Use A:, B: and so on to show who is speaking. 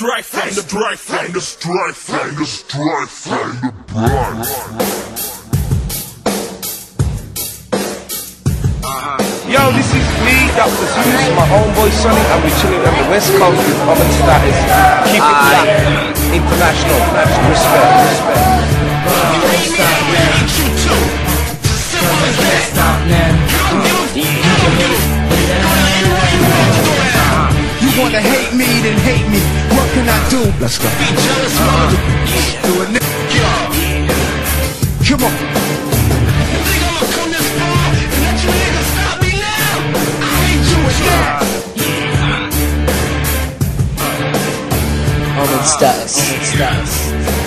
A: strike from the strike from the strike from the strike from the Bronx.
B: Yo, this is me, Dr. Zeus, my homeboy Sonny, and we're chilling on the West Coast with Common Status. Keep it black, international, respect.
C: You wanna hate me, then hate me. What can I do? Let's go. Be jealous, do it, come on. You think I'ma come this far and let you niggas stop me now? I ain't doing that.
D: Common Status.